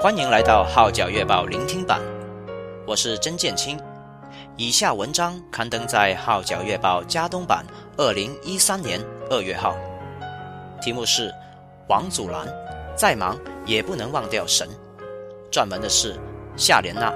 欢迎来到号角月报聆听版，我是甄建清。以下文章刊登在号角月报加东版2013年2月号，题目是王祖蓝，再忙也不能忘掉神。撰文的是夏莲娜。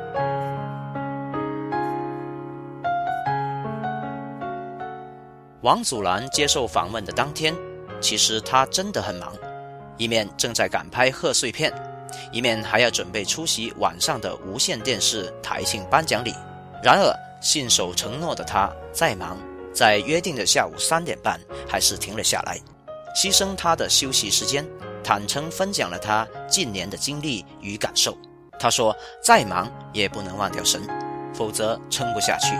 王祖蓝接受访问的当天，其实他真的很忙，一面正在赶拍贺岁片，一面还要准备出席晚上的无线电视台庆颁奖礼。然而信守承诺的他再忙，在约定的下午3点半还是停了下来，牺牲他的休息时间，坦诚分享了他近年的经历与感受。他说再忙也不能忘掉神，否则撑不下去。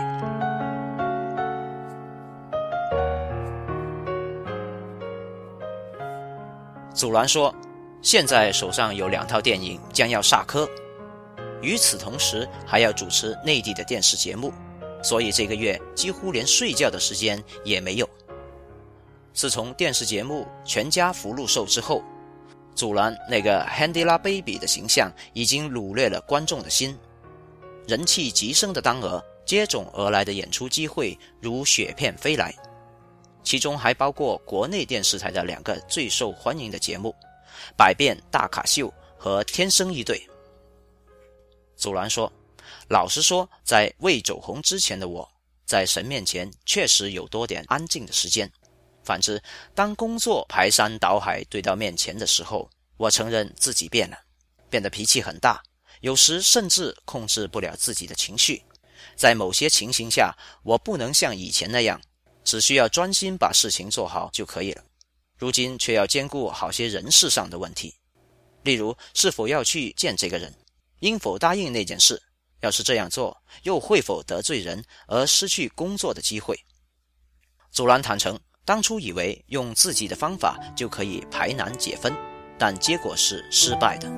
祖蓝说，现在手上有2套电影将要煞科，与此同时还要主持内地的电视节目，所以这个月几乎连睡觉的时间也没有。自从电视节目全家福禄寿之后，祖蓝那个 Angelababy 的形象已经掳掠了观众的心，人气急升的当儿，接踵而来的演出机会如雪片飞来，其中还包括国内电视台的2个最受欢迎的节目，百变大咖秀和天生一对。祖蓝说，老实说，在未走红之前的我，在神面前确实有多点安静的时间。反之，当工作排山倒海堆到面前的时候，我承认自己变了，变得脾气很大，有时甚至控制不了自己的情绪。在某些情形下，我不能像以前那样只需要专心把事情做好就可以了，如今却要兼顾好些人事上的问题，例如是否要去见这个人，应否答应那件事，要是这样做又会否得罪人而失去工作的机会。祖蓝坦诚，当初以为用自己的方法就可以排难解纷，但结果是失败的。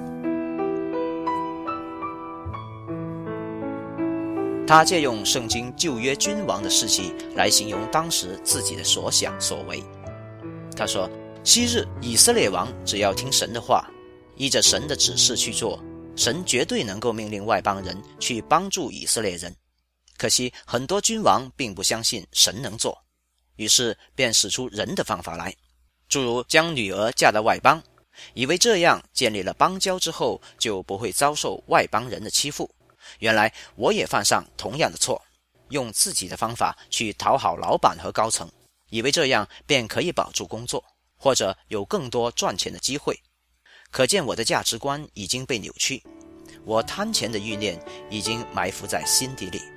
他借用圣经旧约君王的事迹来形容当时自己的所想所为。他说，昔日以色列王只要听神的话，依着神的指示去做，神绝对能够命令外邦人去帮助以色列人。可惜很多君王并不相信神能做，于是便使出人的方法来，诸如将女儿嫁到外邦，以为这样建立了邦交之后就不会遭受外邦人的欺负。原来我也犯上同样的错，用自己的方法去讨好老板和高层，以为这样便可以保住工作，或者有更多赚钱的机会。可见我的价值观已经被扭曲，我贪钱的欲念已经埋伏在心底里。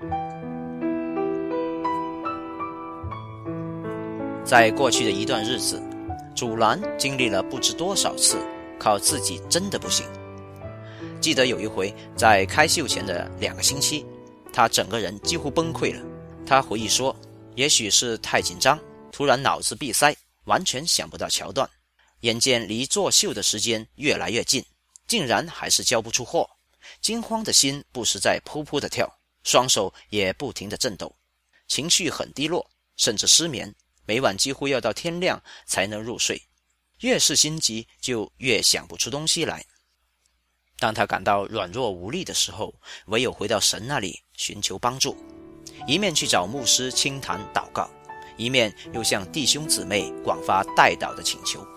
在过去的一段日子，祖蓝经历了不知多少次靠自己真的不行。记得有一回，在开秀前的2个星期，他整个人几乎崩溃了。他回忆说，也许是太紧张，突然脑子闭塞，完全想不到桥段，眼见离做秀的时间越来越近，竟然还是交不出货，惊慌的心不时在扑扑地跳，双手也不停地震抖，情绪很低落，甚至失眠，每晚几乎要到天亮才能入睡，越是心急就越想不出东西来。当他感到软弱无力的时候，唯有回到神那里寻求帮助，一面去找牧师倾谈祷告，一面又向弟兄姊妹广发代祷的请求。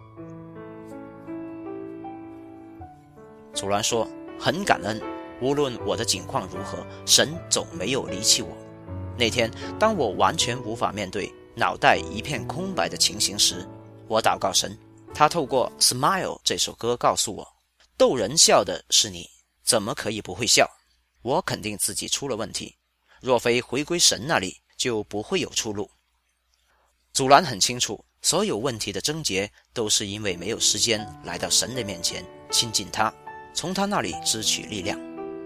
祖蓝说，很感恩，无论我的境况如何，神总没有离弃我。那天当我完全无法面对脑袋一片空白的情形时，我祷告神，他透过 Smile 这首歌告诉我，逗人笑的是你，怎么可以不会笑？我肯定自己出了问题，若非回归神那里，就不会有出路。祖蓝很清楚，所有问题的症结都是因为没有时间来到神的面前亲近他，从他那里支取力量。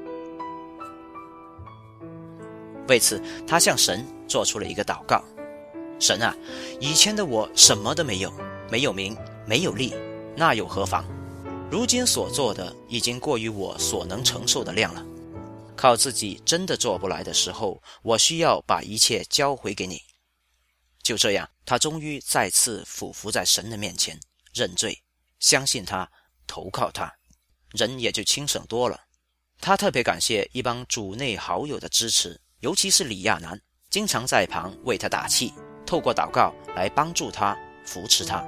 为此，他向神做出了一个祷告，神啊，以前的我什么都没有，没有名，没有利，那又何妨？如今所做的已经过于我所能承受的量了，靠自己真的做不来的时候，我需要把一切交回给你。就这样，他终于再次俯伏在神的面前，认罪，相信他，投靠他。 人也就轻省多了。他特别感谢一帮主内好友的支持，尤其是李亚男，经常在旁为他打气，透过祷告来帮助他，扶持他。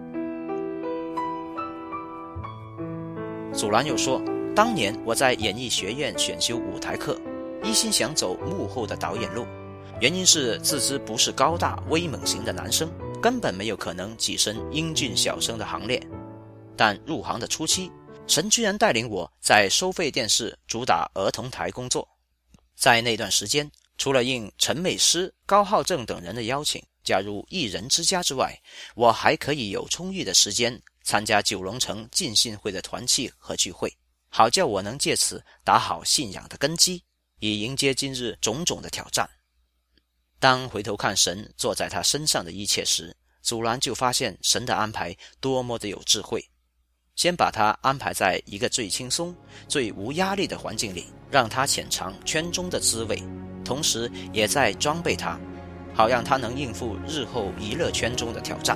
祖蓝又说，当年我在演艺学院选修舞台课，一心想走幕后的导演路，原因是自知不是高大威猛型的男生，根本没有可能跻身英俊小生的行列。但入行的初期，神居然带领我在收费电视主打儿童台工作。在那段时间，除了应陈美诗、高浩正等人的邀请加入艺人之家之外，我还可以有充裕的时间参加九龙城浸信会的团契和聚会，好叫我能借此打好信仰的根基，以迎接今日种种的挑战。当回头看神坐在他身上的一切时，祖蓝就发现神的安排多么的有智慧。先把他安排在一个最轻松、最无压力的环境里，让他浅尝圈中的滋味，同时也在装备他，好让他能应付日后娱乐圈中的挑战。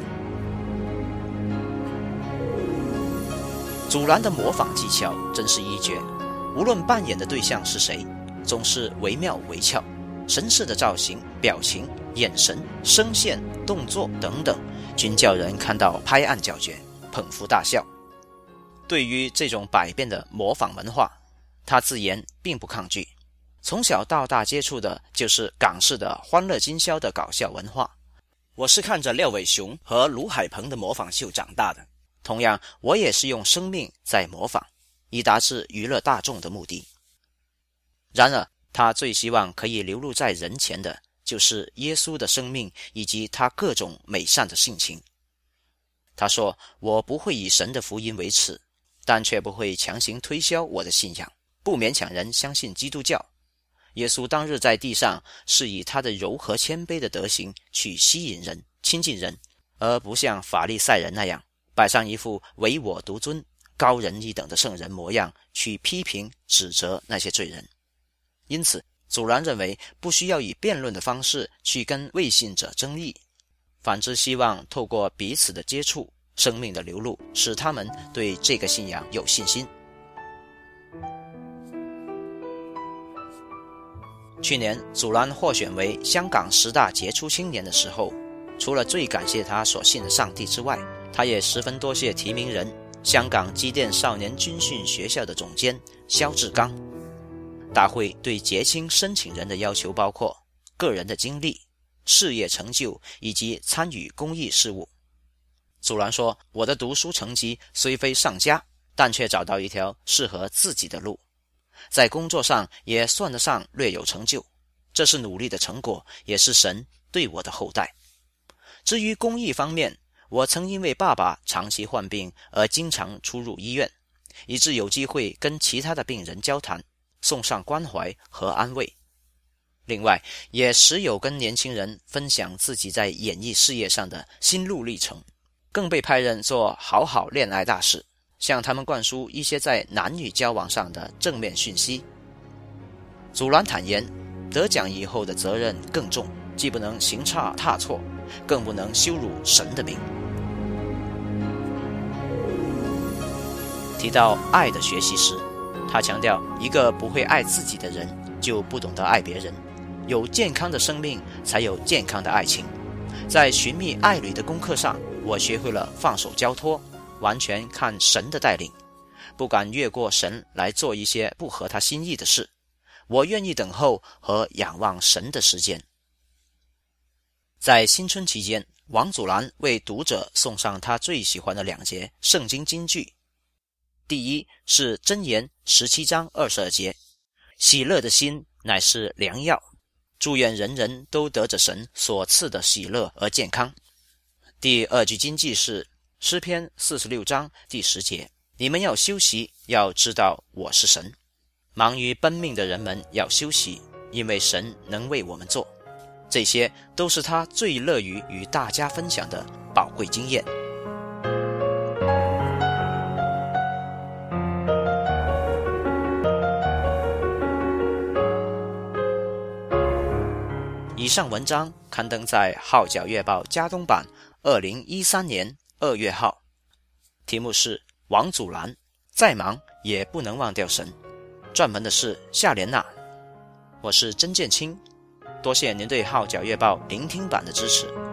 祖蓝的模仿技巧真是一绝，无论扮演的对象是谁，总是惟妙惟肖，神似的造型、表情、眼神、声线、动作等等，均叫人看到拍案叫绝，捧腹大笑。对于这种百变的模仿文化，他自言并不抗拒。从小到大接触的就是港式的欢乐今宵的搞笑文化，我是看着廖伟雄和卢海鹏的模仿秀长大的，同样我也是用生命在模仿，以达至娱乐大众的目的。然而他最希望可以流露在人前的就是耶稣的生命以及他各种美善的性情。他说，我不会以神的福音为耻，但却不会强行推销我的信仰，不勉强人相信基督教。耶稣当日在地上是以他的柔和谦卑的德行去吸引人、亲近人，而不像法利赛人那样摆上一副唯我独尊、高人一等的圣人模样去批评、指责那些罪人。因此，祖蓝认为不需要以辩论的方式去跟未信者争议，反之希望透过彼此的接触、生命的流露，使他们对这个信仰有信心。去年祖蓝获选为香港10大杰出青年的时候，除了最感谢他所信的上帝之外，他也十分多谢提名人香港基甸少年军训学校的总监萧志刚。大会对杰青申请人的要求包括个人的经历、事业成就以及参与公益事务。祖蓝说，我的读书成绩虽非上佳，但却找到一条适合自己的路，在工作上也算得上略有成就，这是努力的成果，也是神对我的厚待。至于公益方面，我曾因为爸爸长期患病而经常出入医院，以致有机会跟其他的病人交谈，送上关怀和安慰。另外，也时有跟年轻人分享自己在演艺事业上的心路历程，更被派任做好好恋爱大使，向他们灌输一些在男女交往上的正面讯息。祖蓝坦言，得奖以后的责任更重，既不能行差踏错，更不能羞辱神的名。提到爱的学习时，他强调，一个不会爱自己的人，就不懂得爱别人。有健康的生命，才有健康的爱情。在寻觅爱侣的功课上，我学会了放手交托，完全看神的带领，不敢越过神来做一些不合他心意的事。我愿意等候和仰望神的时间。在新春期间，王祖蓝为读者送上他最喜欢的2节圣经金句。第一是箴言17章22节，喜乐的心乃是良药，祝愿人人都得着神所赐的喜乐而健康。第2句金句是诗篇46章第10节，你们要休息，要知道我是神。忙于奔命的人们要休息，因为神能为我们做。这些都是他最乐于与大家分享的宝贵经验。以上文章刊登在《号角月报》加东版2013年2月号，题目是王祖蓝再忙也不能忘掉神。专门的事下联呐。我是曾建清，多谢您对《号角月报》聆听版的支持。